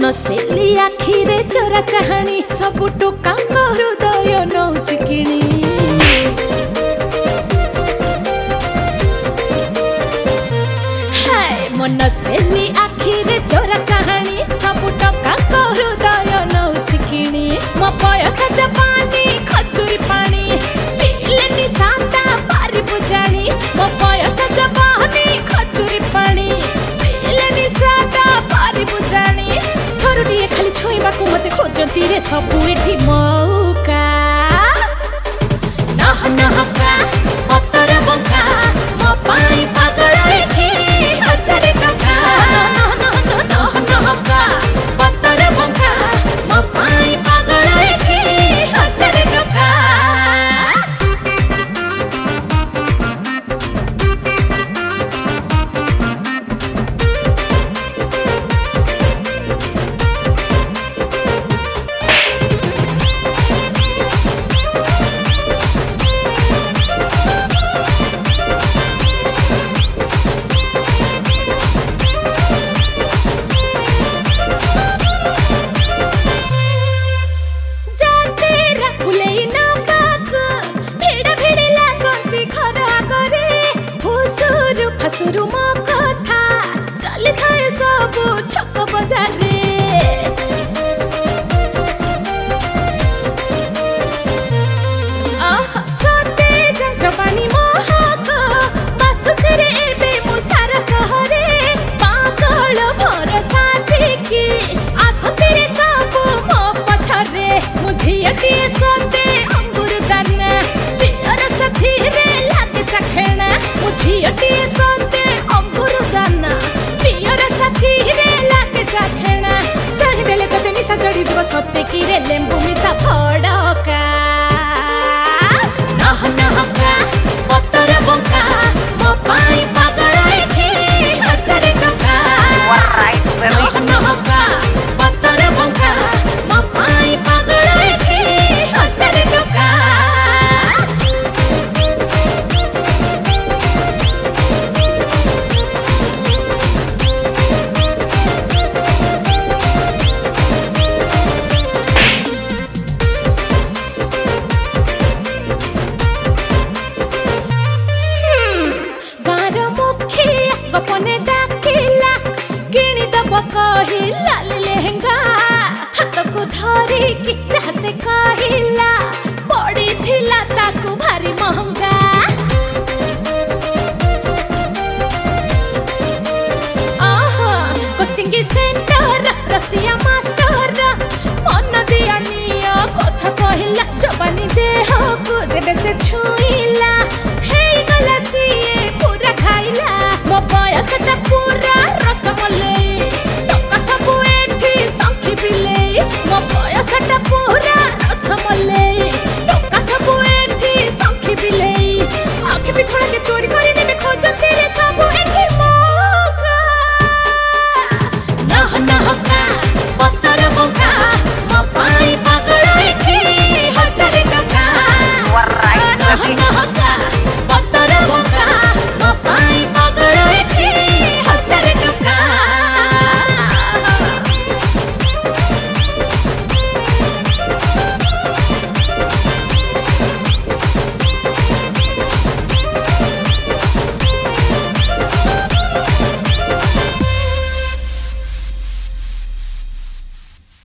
सेली आखिरे चोरा चाहाणी सबु टोका हृदय नौच किणी हाय मन सेली आखिरे चोरा चाहाणी सबु टोका हृदय नौच किणी मो बयस जवानी खजुरी पानी पीले निशाता पारी बुझाणी मो बयस जवानी खजुरी पानी पीले निशाता पारी बुझाणी थरुडिए खाली छोइबाकु मते खोजती रे सबु एठी मौका नह नहका पतर बंका मो पाई पागल एठी हजारे टका नह नहका पतर बंका मो पाई पागल एठी हजारे टका फसुरु मो कथा चली थाए सबु छक बजार रे सते जवानी मोहक बासुछे रे एबे मु सारा सहरे पागल भरोसा छिकी आसते रे सबु मो पछरे मु झियटी सते अंगुर दाना पियर साथी रे लागे चखेना मु झियटी सते अंगुर दाना पियर साथी रे लागे चखेना चाहि देले तते निशा चढ़ी जब सते की रे लेंबू मिसा फड़का नह नहका पतर बंका मो पाई पागल एठी हजारे टका नह नहका पतर बंका मो पाई पागल एठी हजारे टका गपने डाकिला किणी दब कहिला लेहेंगा हाथ को धरी कि जहाँ से कहिला पड़ी थिला ताकू भारी महंगा कोचिंग सेंटर रसिया मास्टर मन दिया निया कथा कहिला जवानी देह को जेबे से छू